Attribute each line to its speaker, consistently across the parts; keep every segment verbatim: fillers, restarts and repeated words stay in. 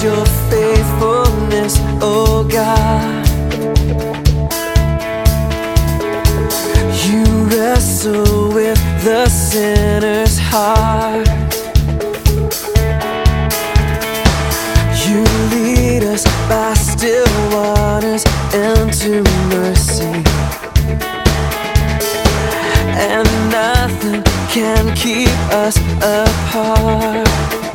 Speaker 1: your faithfulness, oh God. You wrestle with the sinner's heart. You lead us by still waters into mercy, and nothing can keep us apart.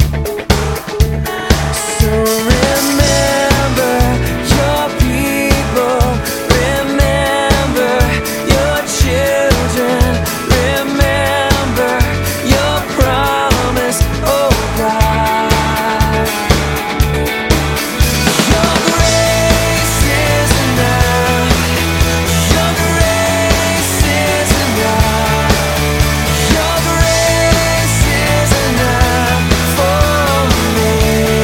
Speaker 1: So remember your people, remember your children, remember your promise, oh God. Your grace is enough, your grace is enough, your grace is enough for me.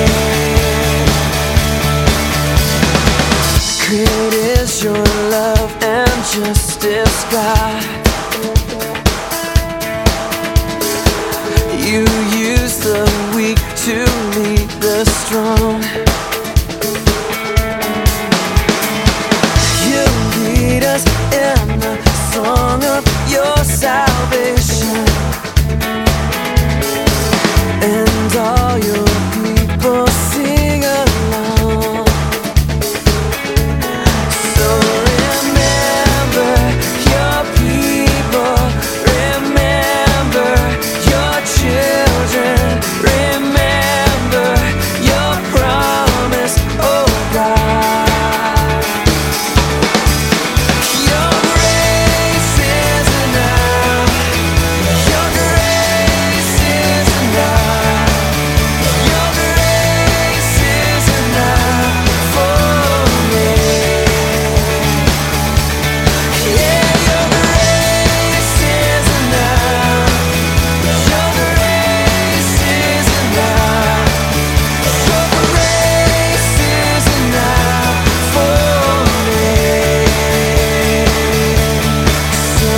Speaker 1: Great is your love and justice, God. You use the weak to lead the strong. You lead us in the song of your salvation, and all your people sing along. So remember your people, remember your children, remember your promise, oh God. Your grace is enough, your grace is enough, your grace is enough for me. Yeah, your grace is enough, your grace is enough, your grace is enough for me. So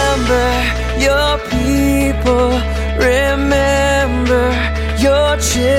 Speaker 1: remember your people, remember your children.